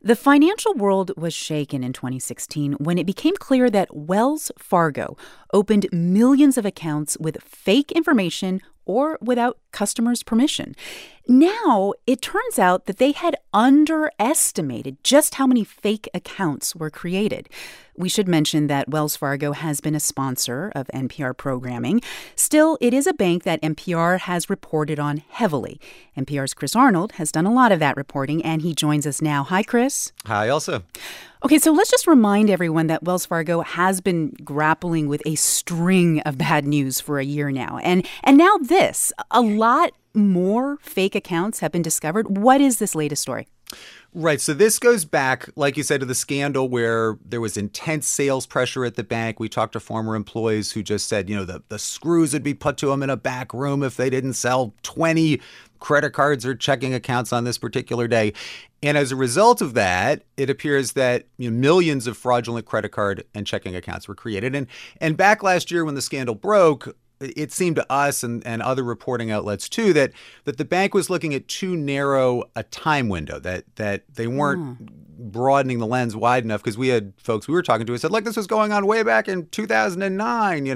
The financial world was shaken in 2016 when it became clear that Wells Fargo opened millions of accounts with fake information or without customers' permission. Now, it turns out that they had underestimated just how many fake accounts were created. We should mention that Wells Fargo has been a sponsor of NPR programming. Still, it is a bank that NPR has reported on heavily. NPR's Chris Arnold has done a lot of that reporting, and he joins us now. Hi, Chris. Hi, Elsa. Okay, so let's just remind everyone that Wells Fargo has been grappling with a string of bad news for a year now. And now this, a lot more fake accounts have been discovered. What is this latest story? Right. So this goes back, like you said, to the scandal where there was intense sales pressure at the bank. We talked to former employees who just said, the screws would be put to them in a back room if they didn't sell 20 credit cards or checking accounts on this particular day. And as a result of that, it appears that millions of fraudulent credit card and checking accounts were created. And back last year when the scandal broke, it seemed to us and other reporting outlets, too, that the bank was looking at too narrow a time window, that they weren't broadening the lens wide enough, because we had folks we were talking to who said, like, this was going on way back in 2009,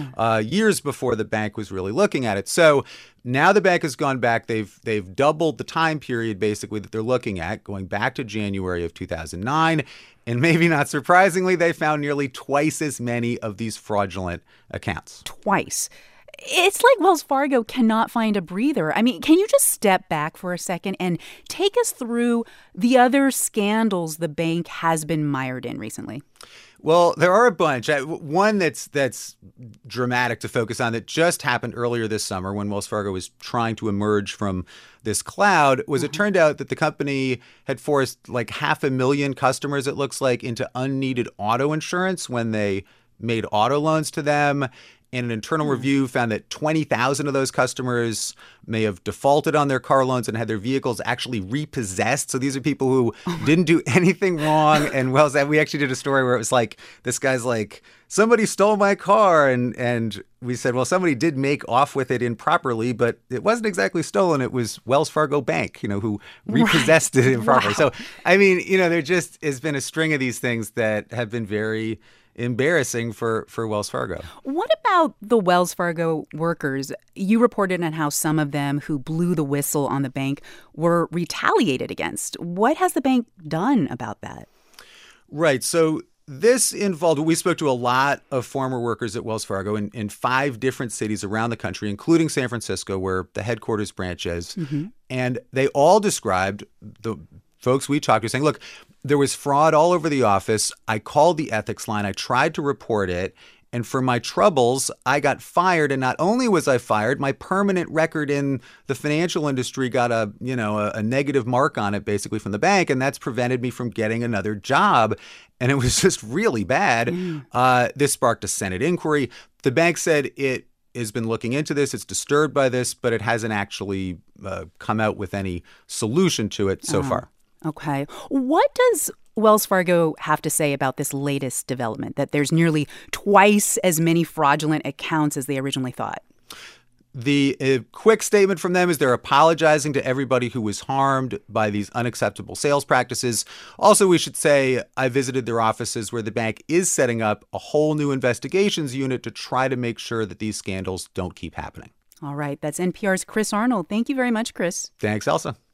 years before the bank was really looking at it. So now the bank has gone back. They've doubled the time period, basically, that they're looking at, going back to January of 2009. And maybe not surprisingly, they found nearly twice as many of these fraudulent accounts. Twice. It's like Wells Fargo cannot find a breather. I mean, can you just step back for a second and take us through the other scandals the bank has been mired in recently? Well, there are a bunch. One that's dramatic to focus on that just happened earlier this summer when Wells Fargo was trying to emerge from this cloud was it turned out that the company had forced like 500,000 customers, it looks like, into unneeded auto insurance when they made auto loans to them. And an internal review found that 20,000 of those customers may have defaulted on their car loans and had their vehicles actually repossessed. So these are people who didn't do anything wrong. And we actually did a story where it was like, this guy's like, somebody stole my car. And we said, well, somebody did make off with it improperly, but it wasn't exactly stolen. It was Wells Fargo Bank, who repossessed it improperly. Wow. So, I mean, there just has been a string of these things that have been very embarrassing for Wells Fargo. What about the Wells Fargo workers? You reported on how some of them who blew the whistle on the bank were retaliated against. What has the bank done about that? Right. So this involved, we spoke to a lot of former workers at Wells Fargo in 5 different cities around the country, including San Francisco, where the headquarters branch is. Mm-hmm. And they all described, the folks we talked to, saying, look, there was fraud all over the office. I called the ethics line. I tried to report it. And for my troubles, I got fired. And not only was I fired, my permanent record in the financial industry got a negative mark on it, basically, from the bank. And that's prevented me from getting another job. And it was just really bad. This sparked a Senate inquiry. The bank said it has been looking into this. It's disturbed by this, but it hasn't actually come out with any solution to it so far. Okay. What does Wells Fargo have to say about this latest development, that there's nearly twice as many fraudulent accounts as they originally thought? The quick statement from them is they're apologizing to everybody who was harmed by these unacceptable sales practices. Also, we should say I visited their offices where the bank is setting up a whole new investigations unit to try to make sure that these scandals don't keep happening. All right. That's NPR's Chris Arnold. Thank you very much, Chris. Thanks, Elsa.